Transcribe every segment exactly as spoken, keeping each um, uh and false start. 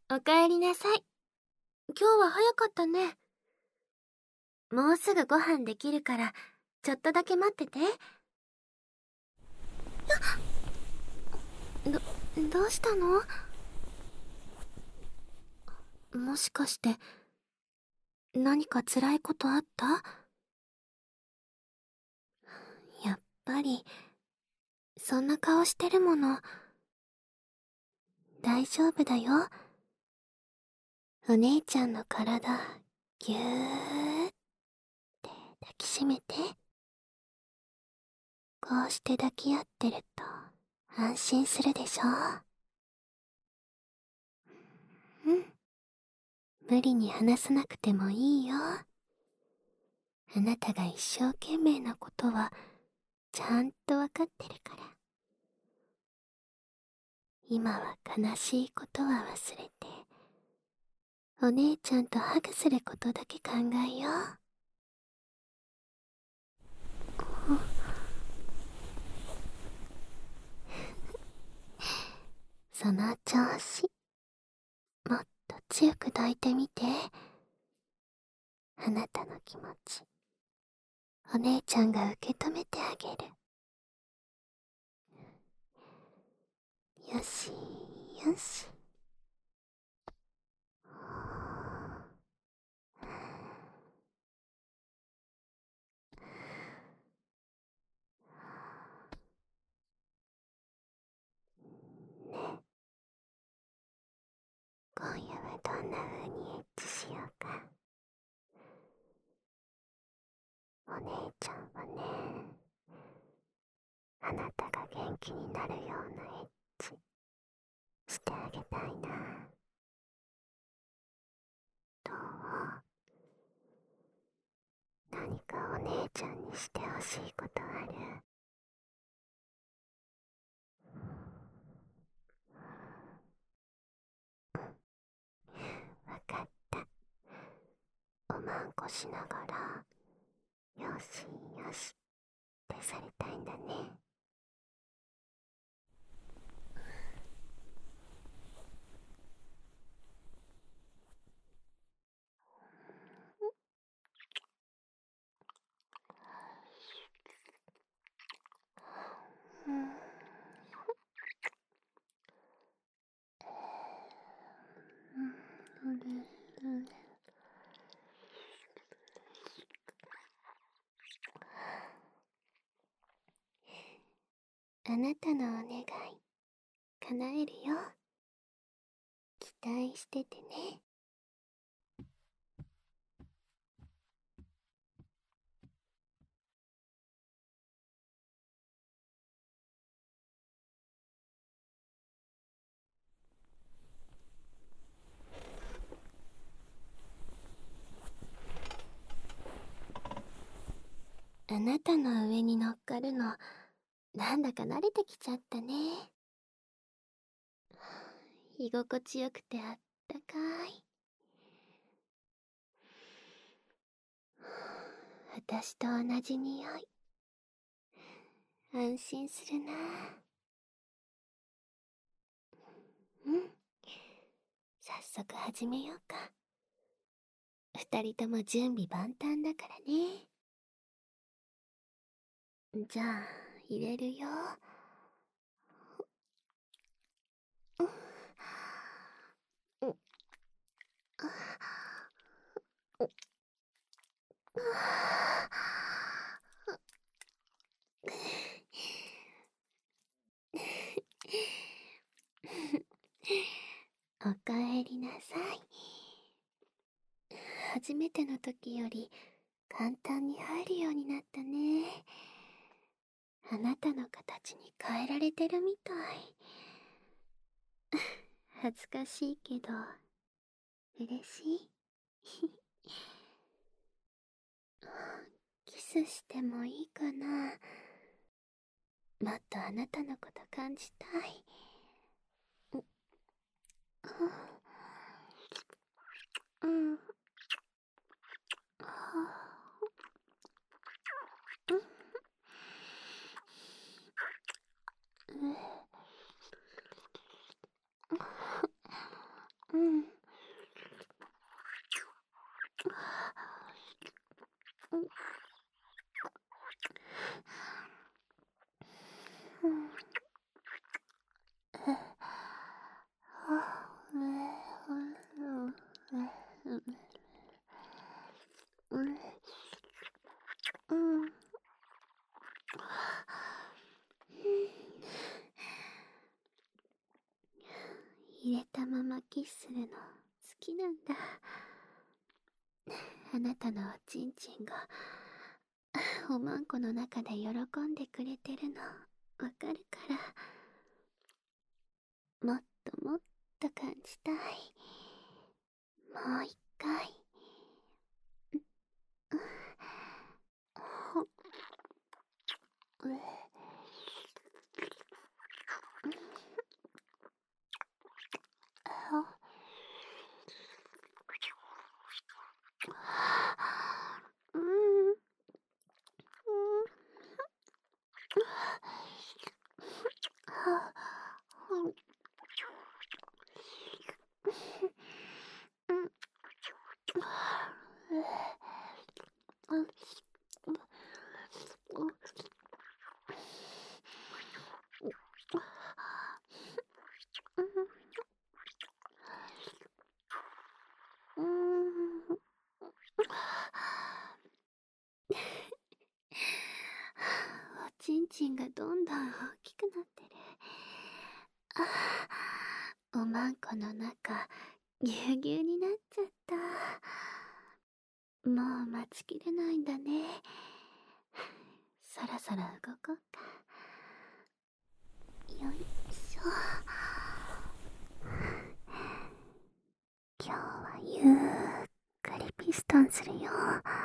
おかえりなさい。今日は早かったね。もうすぐご飯できるから、ちょっとだけ待ってて。ど、どうしたの？もしかして、何か辛いことあった？やっぱり、そんな顔してるもの。大丈夫だよ。お姉ちゃんの体、ぎゅーって抱きしめて。こうして抱き合ってると、安心するでしょ？うん。無理に話さなくてもいいよ。あなたが一生懸命なことは、ちゃんとわかってるから。今は悲しいことは忘れて、お姉ちゃんとハグすることだけ考えよう。その調子、もっと強く抱いてみて。あなたの気持ち、お姉ちゃんが受け止めてあげる。よしよし。ね、今夜はどんな風にエッチしようか。お姉ちゃんはね、あなたが元気になるようなエッチしてあげたいな。どう？何かお姉ちゃんにしてほしいことある？わかった。おまんこしながら、よしよしってされたいんだね。うん。あなたのお願い、叶えるよ。期待しててね。あなたの上に乗っかるの、なんだか慣れてきちゃったね。居心地よくてあったかい。私と同じ匂い。安心するな。うん。早速始めようか。二人とも準備万端だからね。じゃあ、入れるよ。うん。うん。おかえりなさい。初めての時より簡単に入るようになったね。あなたの形に変えられてるみたい。恥ずかしいけど、嬉しい。キスしてもいいかな？もっとあなたのこと感じたい。うん。うん。 入れたままキスするの好きなんだ。あなたのおちんちんがおまんこの中で喜んでくれてるのわかるから、もっともっと感じたい。もう一回。うん。おちんちんがどんどん大きくなってる。あ、おまんこの中ぎゅうぎゅうになっちゃった。もう待ちきれないんだね。そろそろ動こうか。よいしょ。今日はゆっくりピストンするよ。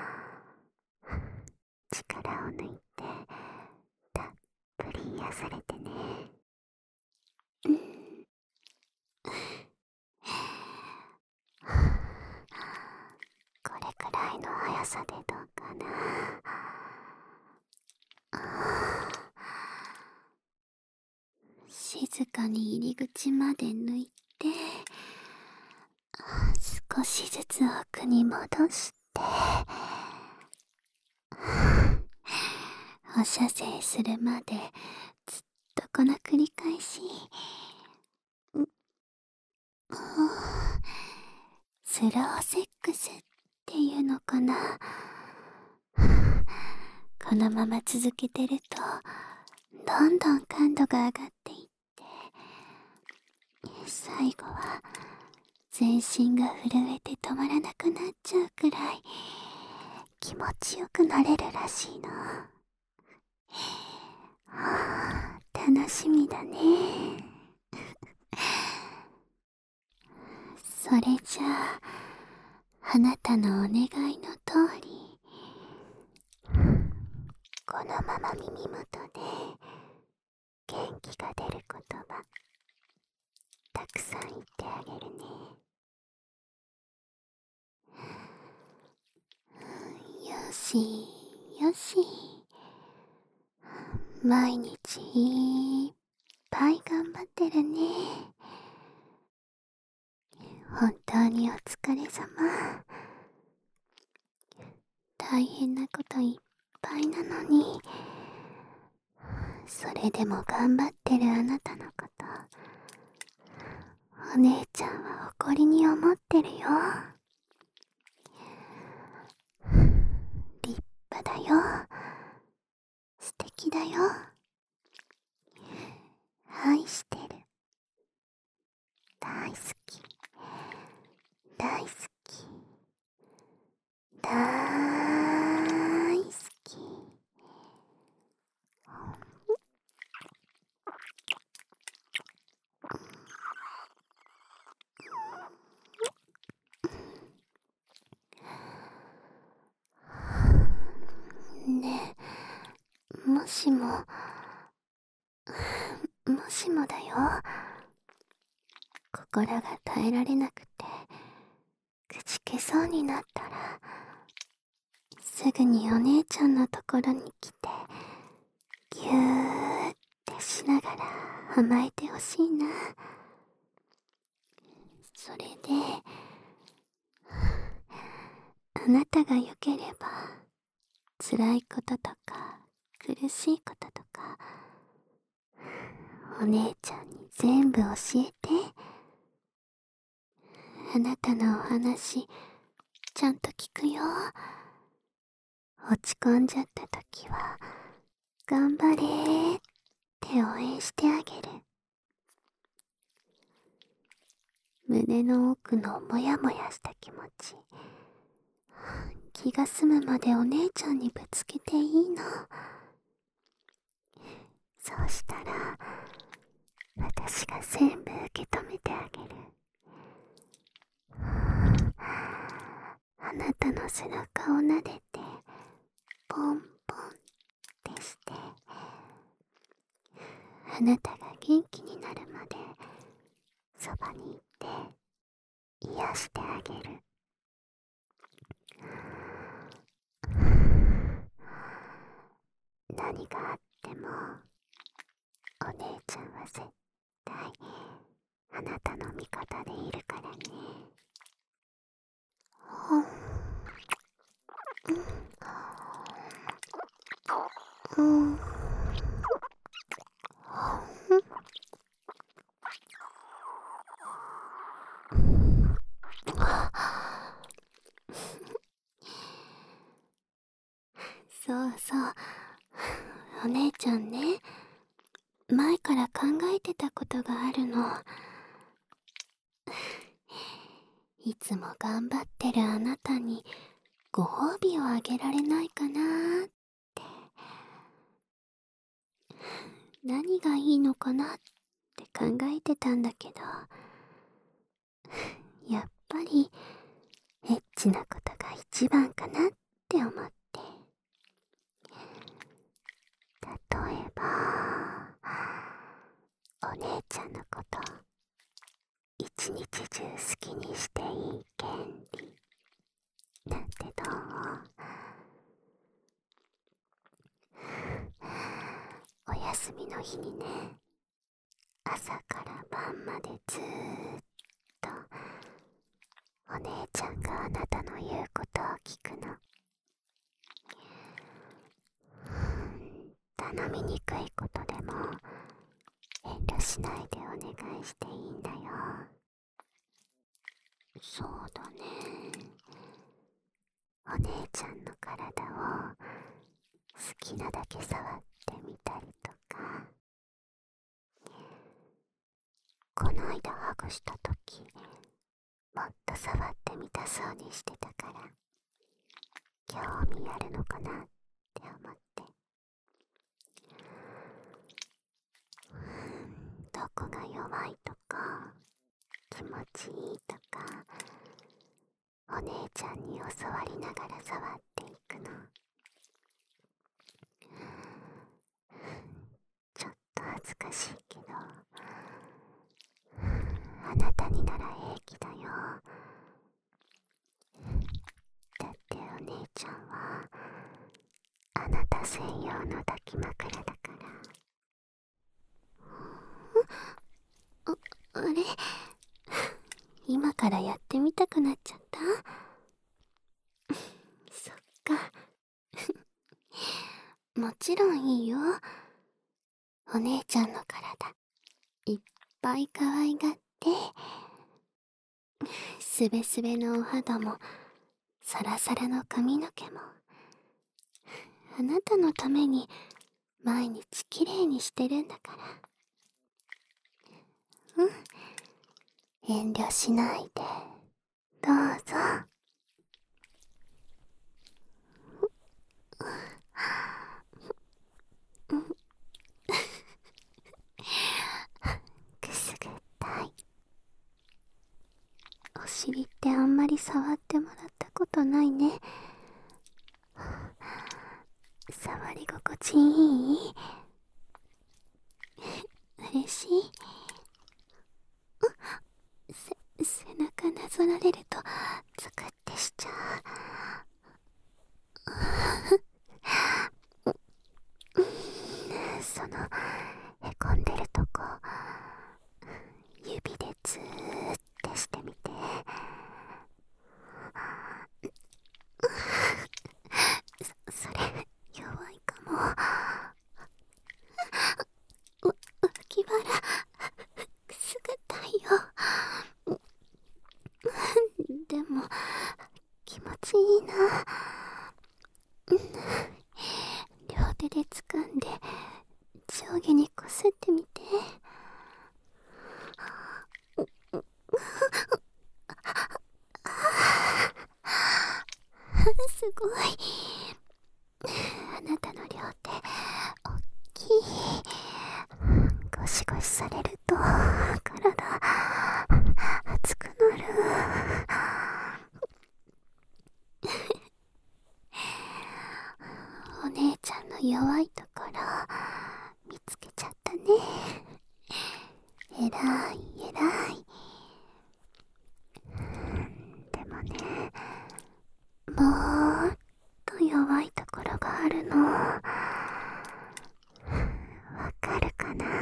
力を抜いてたっぷり癒されてね。うん。これくらいの速さでどうかな。静かに入り口まで抜いて、少しずつ奥に戻して、放射精するまでずっとこの繰り返し。スローセックスっていうのかな。このまま続けてるとどんどん感度が上がっていって、最後は全身が震えて止まらなくなっちゃうくらい気持ちよくなれるらしいの。はあ、楽しみだね。それじゃあ、あなたのお願いの通り、このまま耳元で元気が出る言葉たくさん言ってあげるね。よしよし、毎日いっぱい頑張ってるね。本当にお疲れ様。大変なこといっぱいなのに、それでも頑張ってるあなたのこと、お姉ちゃんは誇りに思ってるよ。立派だよ。素敵だよ。愛してる。大好き。大好き。大好き。ねえ、もしも、もしもだよ。心が耐えられなくて、くじけそうになったら、すぐにお姉ちゃんのところに来て、ぎゅーってしながら甘えてほしいな。それで、あなたが良ければ、辛いこととか苦しいこととか、お姉ちゃんに全部教えて。あなたのお話ちゃんと聞くよ。落ち込んじゃった時は頑張れーって応援してあげる。 胸の奥のモヤモヤした気持ち、気が済むまでお姉ちゃんにぶつけていいの。そうしたら私が全部受け止めてあげる。あなたの背中を撫でてポンポンってして、あなたが元気になるまでそばに行って癒してあげる。何があってもお姉ちゃんは絶対あなたの味方でいるからね。うん、うん、そうそう、お姉ちゃんね、前から考えてたことがあるの。いつも頑張ってるあなたにご褒美をあげられないかなーって。何がいいのかなって考えてたんだけど、やっぱりエッチなことが一番かなって思って。例えば、お姉ちゃんのこと一日中好きにしていい権利なんてどう？お休みの日にね、朝から晩までずーっとお姉ちゃんがあなたの言うことを聞くの。頼みにくいことでも遠慮しないでお願いしていいんだよ。そうだね。お姉ちゃんの体を好きなだけ触ってみたりとか、この間ハグしたときもっと触ってみたそうにしてたから、興味あるのかなって思って。どこが弱いとか気持ちいいとか、お姉ちゃんに教わりながら触っていくの。ちょっと恥ずかしいけど、あなたになら平気だよ。だってお姉ちゃんはあなた専用の抱き枕だから。あ、あれ？今からやってみたくなっちゃった？そっか。もちろんいいよ。お姉ちゃんの体いっぱい可愛がって、すべすべのお肌もサラサラの髪の毛もあなたのために毎日きれいにしてるんだから。うん、遠慮しないでどうぞ。くすぐったい。お尻ってあんまり触ってもらったことないね。触り心地いい？嬉しい？せ、背中なぞられるとゾクってしちゃう。そのへこんでるとこ指でズーってしてみて。そ、それ弱いかも。わ、脇腹くすぐったいよ。でも気持ちいいな。両手で掴んで上下にこすってみて。 されると体熱くなる。お姉ちゃんの弱いところ見つけちゃったね。えらいえらい。でもね、もっと弱いところがあるの。わかるかな？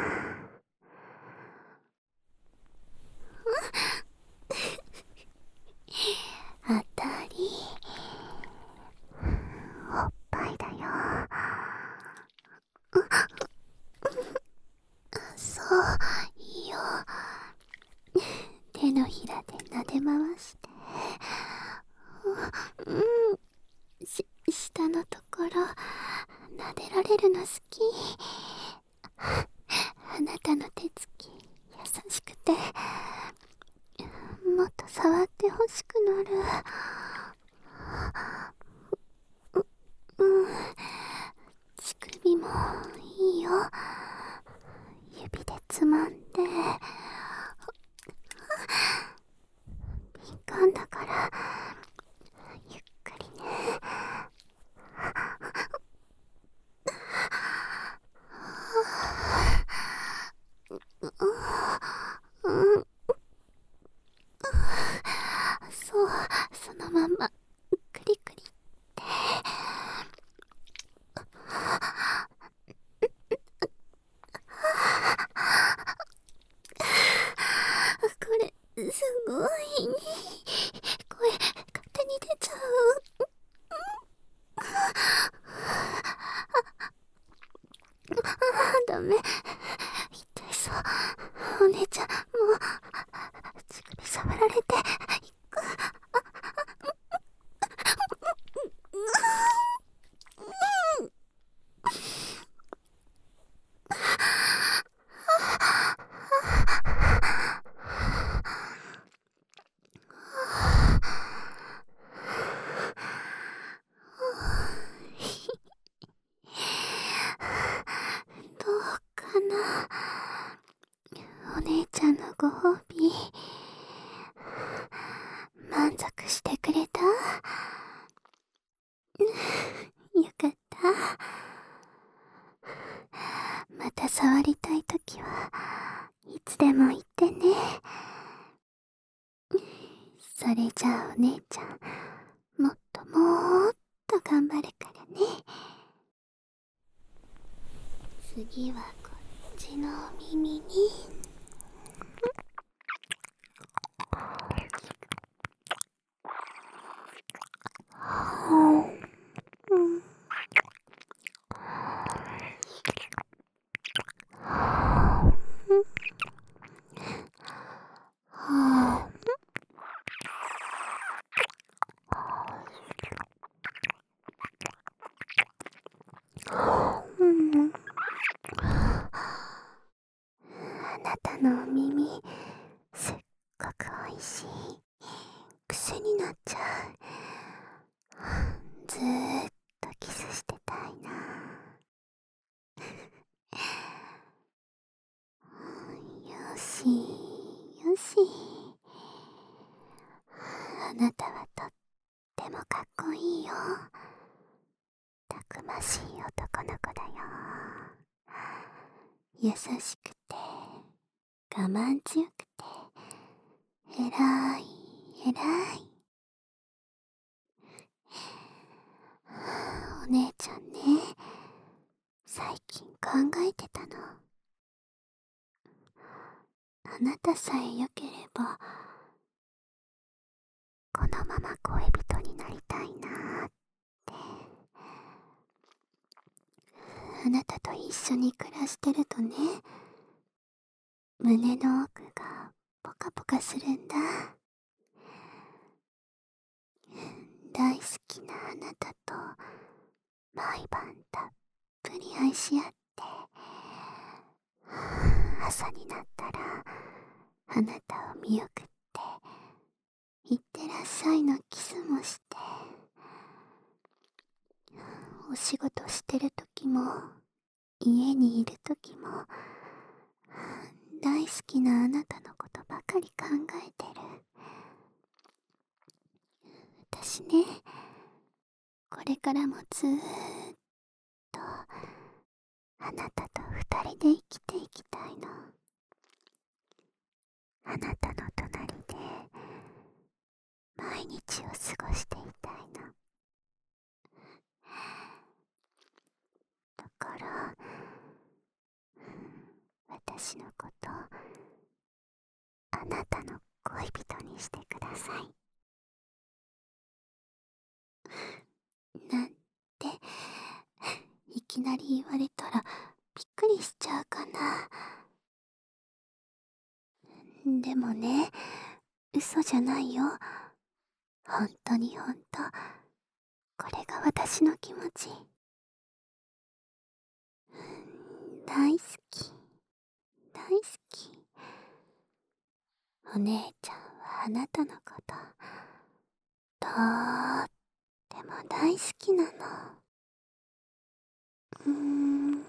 あたり、おっぱいだよ。そういいよ。手のひらで撫で回して、うん、し下のところ撫でられるの好き。あなたの手つき優しくて、もっと触ってほしくなる。う、うん、乳首もいいよ。指でつまんで、敏感だからゆっくりね。うん、そう、そのまんまクリクリって。これすごい。声勝手に出ちゃう。ダメ、痛いそう。お姉ちゃん、もう乳首触られて。どうかな、お姉ちゃんのご褒美満足してくれた？よかった。また触りたいときはいつでも言ってね。それじゃあお姉ちゃん、もっともっと頑張るからね。次はこっちのお耳に。うん、はあ、うん、あなたのお耳すっごくおいしい。癖になっちゃう。ずーっとキスしてたいな。よしよし。あなたはとってもかっこいいよ。たくましい男の子だよ。優しくて我慢強くてえらいえらい。お姉ちゃんね、最近考えてたの。あなたさえ良ければこのまま恋人になりたいなって。あなたと一緒に暮らしてるとね、胸の奥がポカポカするんだ。大好きなあなたと毎晩たっぷり愛し合って、朝になったらあなたを見送っていってらっしゃいのキスもして、お仕事してる時も家にいる時も大好きなあなたのことばかり考えてる。私ね、これからもずーっとあなたと二人で生きていきたいの。あなたの隣で毎日を過ごしていたいの。だから私のことあなたの恋人にしてください。なんていきなり言われたらびっくりしちゃうかな。でもね、嘘じゃないよ。本当に本当、これが私の気持ち。大好き、大好き。お姉ちゃんはあなたのこととーっても大好きなの。うーん。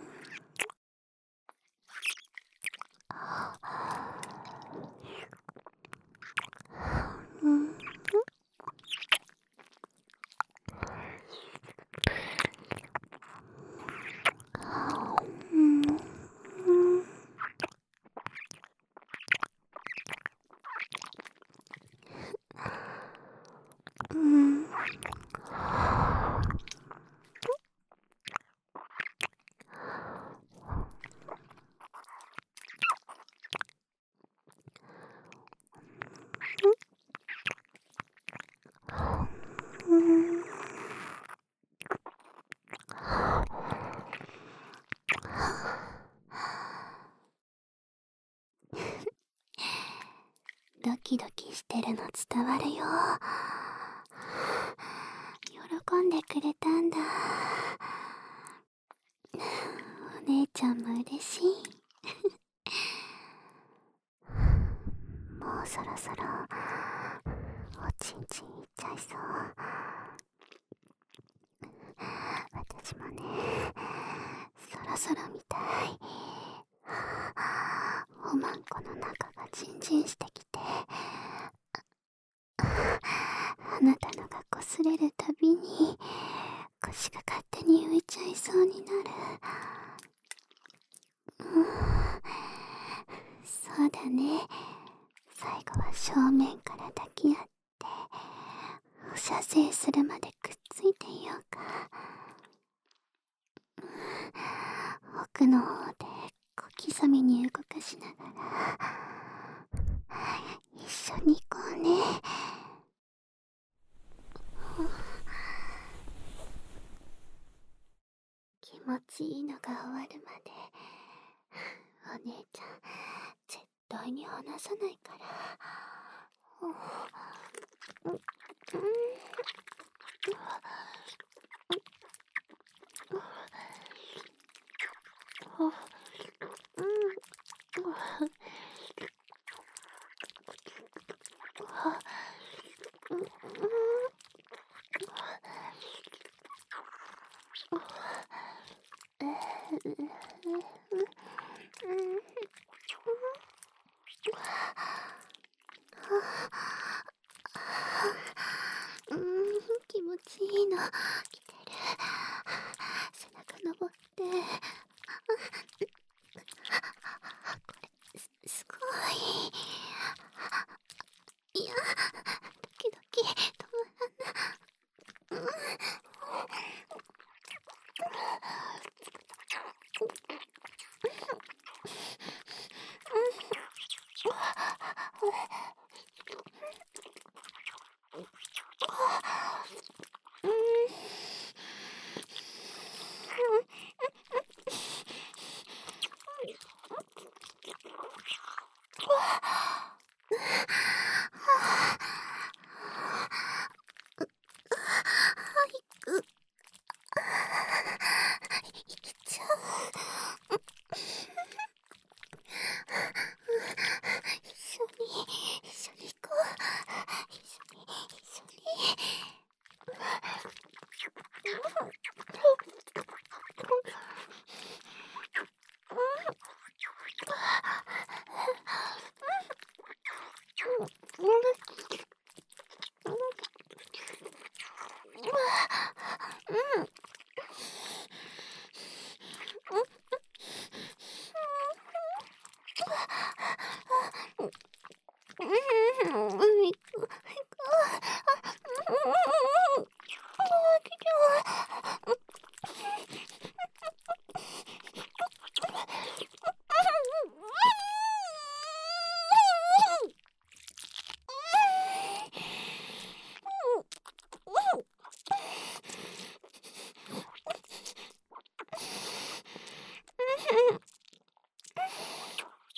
うん。うん。うん。うん。ドキドキしてるの伝わるよ。喜んでくれたんだ。お姉ちゃんも嬉しい。もうそろそろおちんちんいっちゃいそう。私もね、そろそろ見たい。おまんこの中がジンジンしてきて、あなたのが擦れるたびに腰が勝手に浮いちゃいそうになる。うん、そうだね。最後は正面から抱き合ってお射精するまでくっついていようか。うん、奥の方で小刻みに動かしながら一緒に行こうね。気持ちいいのが終わるまでお姉ちゃん絶対に離さないから。うんうんうん、気持ちいいの来てる。背中登って、これ す, すごい。いや、ドキドキ止まらんな。うん一緒に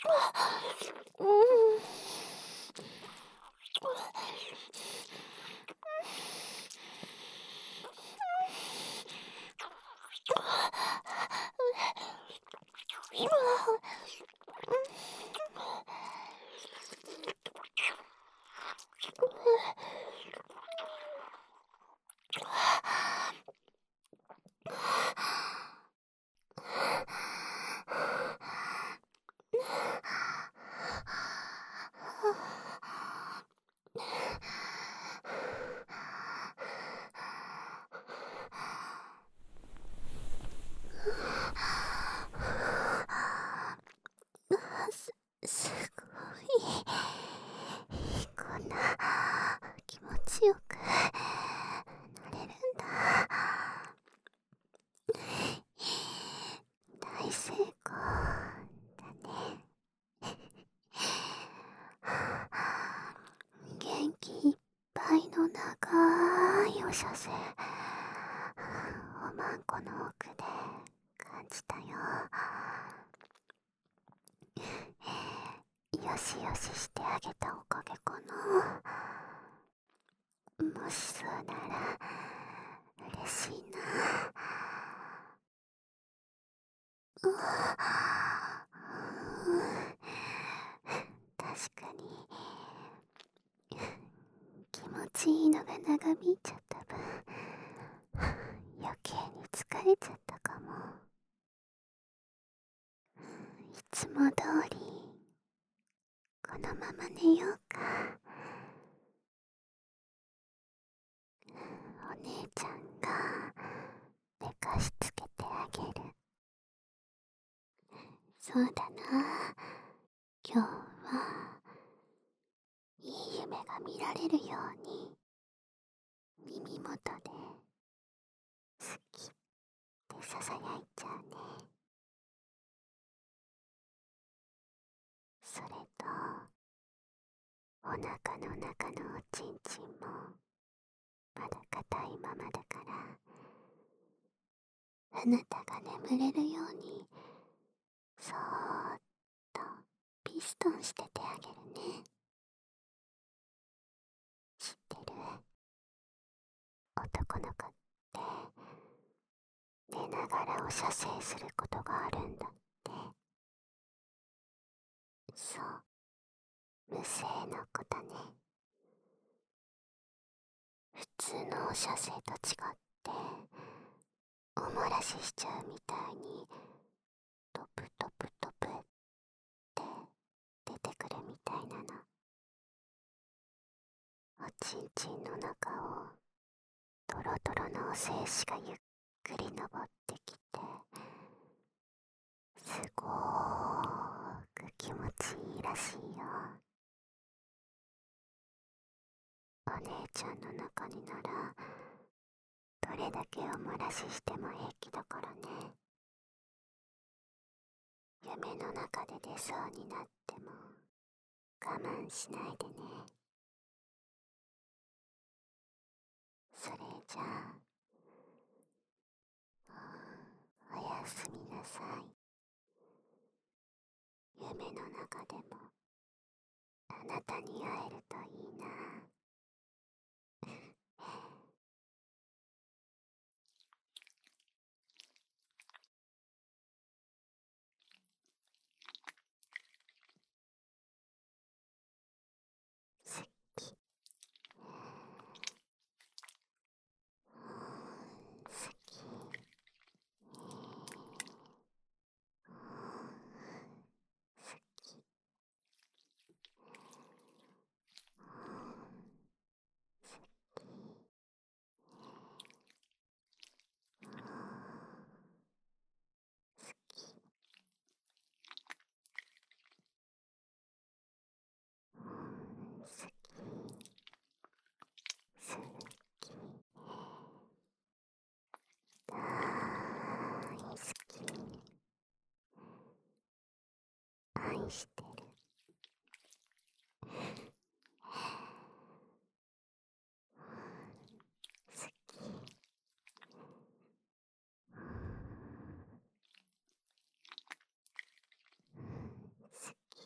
うん。す、すごい。こんな気持ちよくなれるんだ。大成功だね。元気いっぱいの長いお射精、おまんこの奥で感じたよ。よしよししてあげたおかげかな。もしそうなら嬉しいな。うわ、確かに気持ちいいのが長引いちゃった分、余計に疲れちゃったかも。いつも通りこのまま寝ようか。お姉ちゃんが寝かしつけてあげる。そうだな、今日はいい夢が見られるように耳元で好きってささやいちゃうね。それとお腹の中のおちんちんもまだ硬いままだから、あなたが眠れるようにそーっとピストンしててあげるね。知ってる？男の子って寝ながらお射精することがあるんだって。そう、無性の子だね。普通のお射精と違ってお漏らししちゃうみたいにトプトプトプって出てくるみたいなの。おちんちんの中をトロトロのお精子がゆっくり登ってきて、すごーく気持ちいいらしいよ。お姉ちゃんの中にならどれだけお漏らししても平気だからね。夢の中で出そうになっても我慢しないでね。それじゃあおやすみなさい。夢の中でもあなたに会えるといいな。好き、好き、好き、大好き、愛してる。好き、好き、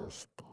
心して